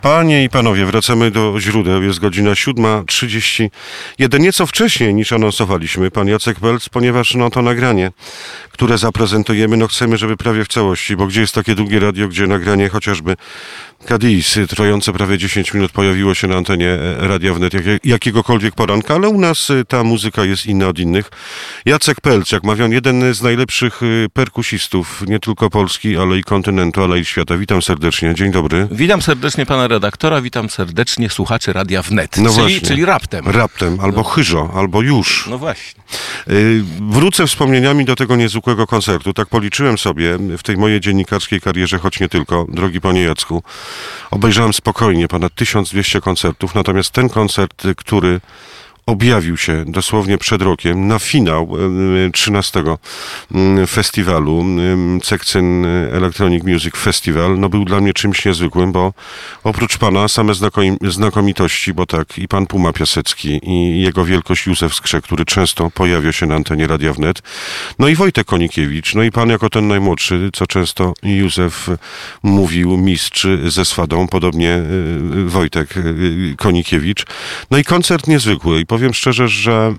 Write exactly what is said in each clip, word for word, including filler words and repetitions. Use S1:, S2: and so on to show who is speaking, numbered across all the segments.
S1: Panie i panowie, wracamy do źródeł. Jest godzina siódma trzydzieści jeden. Nieco wcześniej niż anonsowaliśmy, pan Jacek Pelc, ponieważ no to nagranie, które zaprezentujemy, no chcemy, żeby prawie w całości, bo gdzie jest takie długie radio, gdzie nagranie chociażby Kadis, trwające prawie dziesięć minut, pojawiło się na antenie Radia Wnet jak, jakiegokolwiek poranka, ale u nas ta muzyka jest inna od innych. Jacek Pelc, jak mawiam, jeden z najlepszych perkusistów, nie tylko Polski, ale i kontynentu, ale i świata. Witam serdecznie, dzień dobry.
S2: Witam serdecznie pana redaktora, witam serdecznie słuchaczy Radia Wnet,
S1: no
S2: czyli,
S1: właśnie.
S2: czyli raptem.
S1: Raptem, albo no. chyżo, albo już.
S2: No właśnie.
S1: Wrócę wspomnieniami do tego niezwykłego koncertu. Tak policzyłem sobie w tej mojej dziennikarskiej karierze, choć nie tylko, drogi panie Jacku. Obejrzałem spokojnie ponad tysiąc dwieście koncertów, natomiast ten koncert, który objawił się dosłownie przed rokiem na finał trzynastego festiwalu Cekcyn Electronic Music Festival, no był dla mnie czymś niezwykłym, bo oprócz pana same znakomitości, bo tak i pan Puma Piasecki i jego wielkość Józef Skrzek, który często pojawia się na antenie Radia Wnet, no i Wojtek Konikiewicz, no i pan jako ten najmłodszy, co często Józef mówił, mistrz ze swadą, podobnie Wojtek Konikiewicz. No i koncert niezwykły. I powiem szczerze, że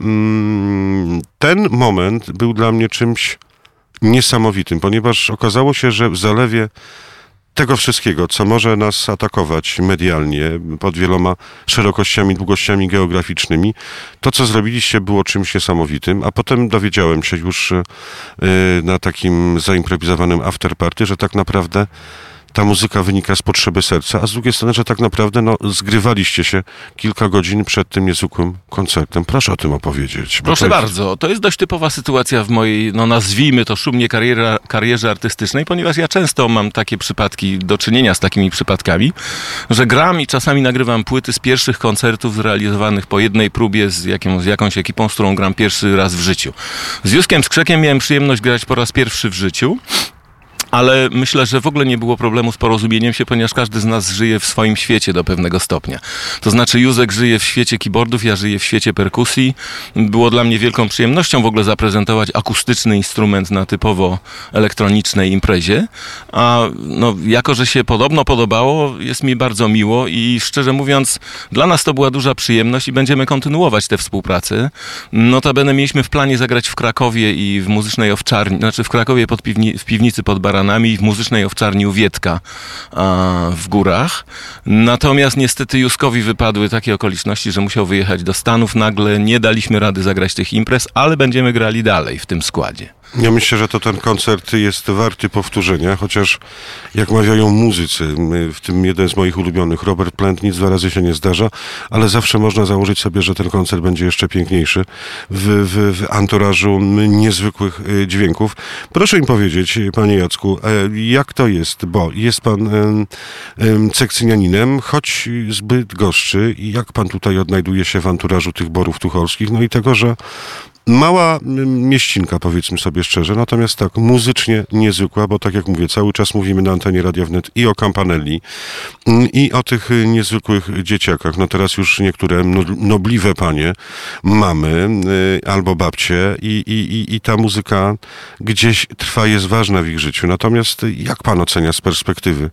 S1: mm, ten moment był dla mnie czymś niesamowitym, ponieważ okazało się, że w zalewie tego wszystkiego, co może nas atakować medialnie pod wieloma szerokościami, długościami geograficznymi, to, co zrobiliście, było czymś niesamowitym, a potem dowiedziałem się już yy, na takim zaimprowizowanym afterparty, że tak naprawdę ta muzyka wynika z potrzeby serca, a z drugiej strony, że tak naprawdę no, zgrywaliście się kilka godzin przed tym niezwykłym koncertem. Proszę o tym opowiedzieć.
S2: Proszę to jest... bardzo. To jest dość typowa sytuacja w mojej, no nazwijmy to szumnie, kariera, karierze artystycznej, ponieważ ja często mam takie przypadki, do czynienia z takimi przypadkami, że gram i czasami nagrywam płyty z pierwszych koncertów zrealizowanych po jednej próbie z, jaką, z jakąś ekipą, z którą gram pierwszy raz w życiu. Z Józkiem Skrzekiem miałem przyjemność grać po raz pierwszy w życiu. Ale myślę, że w ogóle nie było problemu z porozumieniem się, ponieważ każdy z nas żyje w swoim świecie do pewnego stopnia. To znaczy Józek żyje w świecie keyboardów, ja żyję w świecie perkusji. Było dla mnie wielką przyjemnością w ogóle zaprezentować akustyczny instrument na typowo elektronicznej imprezie. A no, jako, że się podobno podobało, jest mi bardzo miło i szczerze mówiąc, dla nas to była duża przyjemność i będziemy kontynuować tę współpracę. Notabene mieliśmy w planie zagrać w Krakowie i w muzycznej owczarni, znaczy w Krakowie pod piwni, w piwnicy pod Baranami i w muzycznej owczarni u Wietka a, w górach. Natomiast niestety Józkowi wypadły takie okoliczności, że musiał wyjechać do Stanów. Nagle nie daliśmy rady zagrać tych imprez, ale będziemy grali dalej w tym składzie.
S1: Ja myślę, że to ten koncert jest warty powtórzenia, chociaż jak mawiają muzycy, w tym jeden z moich ulubionych, Robert Plant, nic dwa razy się nie zdarza, ale zawsze można założyć sobie, że ten koncert będzie jeszcze piękniejszy w, w, w anturażu niezwykłych dźwięków. Proszę mi powiedzieć, panie Jacku, jak to jest, bo jest pan cekcynianinem, choć zbyt goszczy, i jak pan tutaj odnajduje się w anturażu tych Borów Tucholskich, no i tego, że mała mieścinka, powiedzmy sobie szczerze, natomiast tak, muzycznie niezwykła, bo tak jak mówię, cały czas mówimy na antenie Radia Wnet i o Campanelli, i o tych niezwykłych dzieciakach. No teraz już niektóre nobliwe panie mamy, albo babcie i, i, i ta muzyka gdzieś trwa, jest ważna w ich życiu. Natomiast jak pan ocenia z perspektywy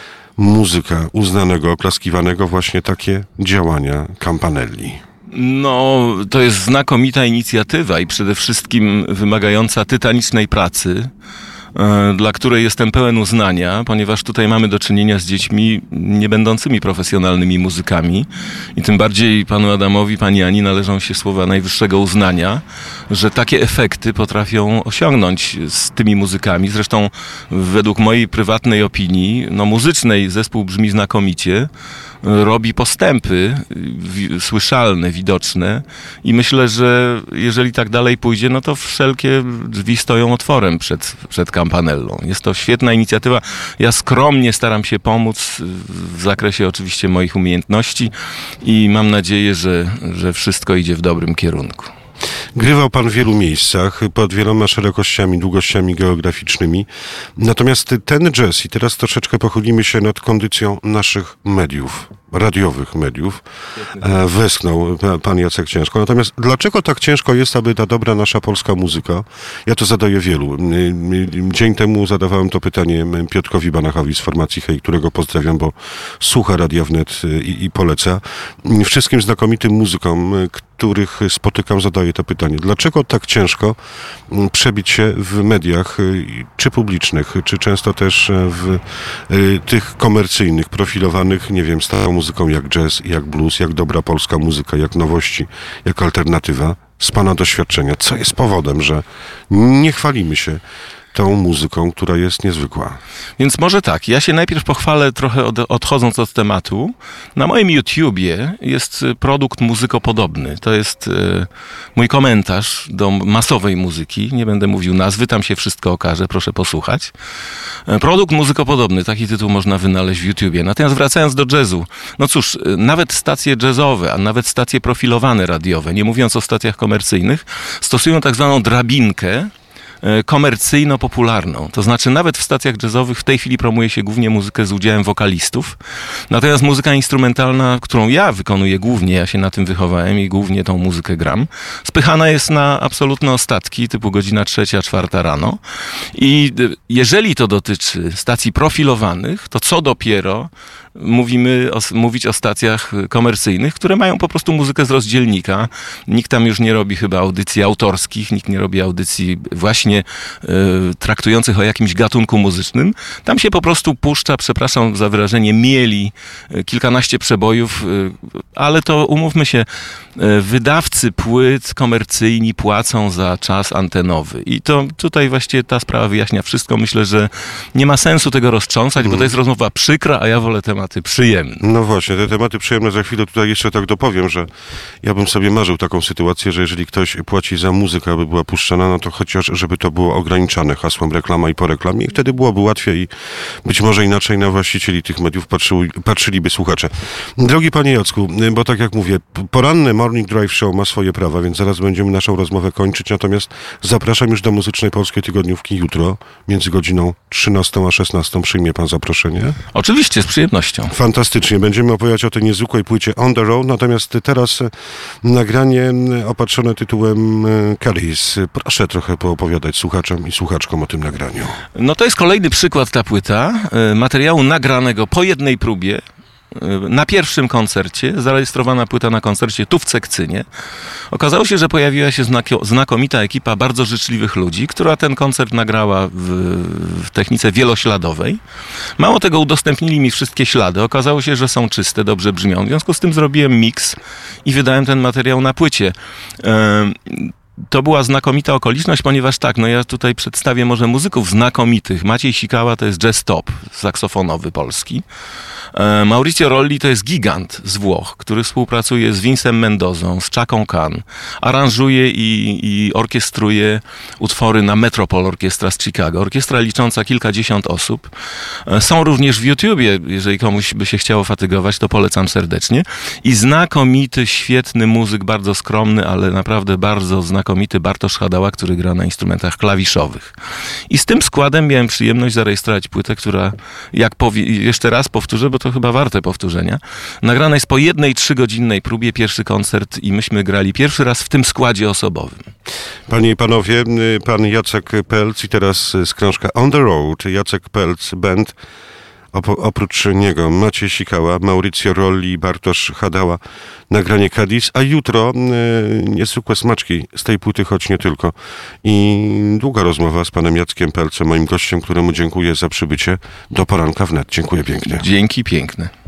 S1: muzyka uznanego, oklaskiwanego właśnie takie działania Campanelli?
S2: No, to jest znakomita inicjatywa i przede wszystkim wymagająca tytanicznej pracy, dla której jestem pełen uznania, ponieważ tutaj mamy do czynienia z dziećmi nie będącymi profesjonalnymi muzykami i tym bardziej panu Adamowi, pani Ani należą się słowa najwyższego uznania, że takie efekty potrafią osiągnąć z tymi muzykami. Zresztą według mojej prywatnej opinii, no muzycznej zespół brzmi znakomicie, robi postępy wi- słyszalne, widoczne i myślę, że jeżeli tak dalej pójdzie, no to wszelkie drzwi stoją otworem przed, przed Campanellą. Jest to świetna inicjatywa. Ja skromnie staram się pomóc w zakresie oczywiście moich umiejętności i mam nadzieję, że, że wszystko idzie w dobrym kierunku.
S1: Grywał pan w wielu miejscach, pod wieloma szerokościami, długościami geograficznymi. Natomiast ten jazz, i teraz troszeczkę pochylimy się nad kondycją naszych mediów. radiowych mediów e, westchnął pan Jacek Ciężko. Natomiast dlaczego tak ciężko jest, aby ta dobra nasza polska muzyka, ja to zadaję wielu. Dzień temu zadawałem to pytanie Piotrkowi Banachowi z formacji Hej, którego pozdrawiam, bo słucha Radia Wnet i, i poleca. Wszystkim znakomitym muzykom, których spotykam, zadaję to pytanie. Dlaczego tak ciężko przebić się w mediach, czy publicznych, czy często też w tych komercyjnych, profilowanych, nie wiem, starą muzyką jak jazz, jak blues, jak dobra polska muzyka, jak nowości, jak alternatywa, z pana doświadczenia? Co jest powodem, że nie chwalimy się tą muzyką, która jest niezwykła?
S2: Więc może tak, ja się najpierw pochwalę trochę od, odchodząc od tematu. Na moim YouTubie jest produkt muzykopodobny. To jest e, mój komentarz do masowej muzyki. Nie będę mówił nazwy, tam się wszystko okaże, proszę posłuchać. E, produkt muzykopodobny, taki tytuł można wynaleźć w YouTubie. Natomiast wracając do jazzu, no cóż, e, nawet stacje jazzowe, a nawet stacje profilowane radiowe, nie mówiąc o stacjach komercyjnych, stosują tak zwaną drabinkę komercyjno-popularną. To znaczy nawet w stacjach jazzowych w tej chwili promuje się głównie muzykę z udziałem wokalistów. Natomiast muzyka instrumentalna, którą ja wykonuję głównie, ja się na tym wychowałem i głównie tą muzykę gram, spychana jest na absolutne ostatki, typu godzina trzecia, czwarta rano. I jeżeli to dotyczy stacji profilowanych, to co dopiero mówimy o, mówić o stacjach komercyjnych, które mają po prostu muzykę z rozdzielnika. Nikt tam już nie robi chyba audycji autorskich, nikt nie robi audycji właśnie y, traktujących o jakimś gatunku muzycznym. Tam się po prostu puszcza, przepraszam za wyrażenie, mieli y, kilkanaście przebojów, y, ale to umówmy się, y, wydawcy płyt komercyjni płacą za czas antenowy. I to tutaj właściwie ta sprawa wyjaśnia wszystko. Myślę, że nie ma sensu tego roztrząsać, mm. bo to jest rozmowa przykra, a ja wolę temat przyjemne.
S1: No właśnie, te tematy przyjemne za chwilę tutaj jeszcze tak dopowiem, że ja bym sobie marzył taką sytuację, że jeżeli ktoś płaci za muzykę, aby była puszczana, no to chociaż, żeby to było ograniczane hasłem reklama i po reklamie i wtedy byłoby łatwiej i być może inaczej na właścicieli tych mediów patrzyły, patrzyliby słuchacze. Drogi panie Jacku, bo tak jak mówię, poranny Morning Drive Show ma swoje prawa, więc zaraz będziemy naszą rozmowę kończyć, natomiast zapraszam już do Muzycznej Polskiej Tygodniówki jutro, między godziną trzynastą a szesnastą. Przyjmie pan zaproszenie?
S2: Oczywiście, z przyjemnością.
S1: Fantastycznie. Będziemy opowiadać o tej niezwykłej płycie On the Road, natomiast teraz nagranie opatrzone tytułem Cadiz. Proszę trochę poopowiadać słuchaczom i słuchaczkom o tym nagraniu.
S2: No to jest kolejny przykład, ta płyta, materiału nagranego po jednej próbie, na pierwszym koncercie, zarejestrowana płyta na koncercie tu w Cekcynie. Okazało się, że pojawiła się znakomita ekipa bardzo życzliwych ludzi, która ten koncert nagrała w, w technice wielośladowej. Mało tego, udostępnili mi wszystkie ślady. Okazało się, że są czyste, dobrze brzmią. W związku z tym zrobiłem miks i wydałem ten materiał na płycie. To była znakomita okoliczność, ponieważ tak, no ja tutaj przedstawię może muzyków znakomitych. Maciej Sikała to jest jazz top, saksofonowy polski. Mauricio Rolli to jest gigant z Włoch, który współpracuje z Vincem Mendozą, z Chaką Khan. Aranżuje i, i orkiestruje utwory na Metropol Orkiestra z Chicago. Orkiestra licząca kilkadziesiąt osób. Są również w YouTubie, jeżeli komuś by się chciało fatygować, to polecam serdecznie. I znakomity, świetny muzyk, bardzo skromny, ale naprawdę bardzo znakomity Bartosz Hadała, który gra na instrumentach klawiszowych. I z tym składem miałem przyjemność zarejestrować płytę, która, jak powie, jeszcze raz powtórzę, bo to chyba warte powtórzenia, nagrana jest po jednej trzygodzinnej próbie, pierwszy koncert i myśmy grali pierwszy raz w tym składzie osobowym.
S1: Panie i panowie, pan Jacek Pelc i teraz z krążka On the Road, Jacek Pelc Band. Oprócz niego Maciej Sikała, Mauricio Rolli i Bartosz Hadała, nagranie Cadiz, a jutro e, niezwykłe smaczki z tej płyty, choć nie tylko. I długa rozmowa z panem Jackiem Pelcem, moim gościem, któremu dziękuję za przybycie do Poranka Wnet. Dziękuję pięknie.
S2: Dzięki piękne.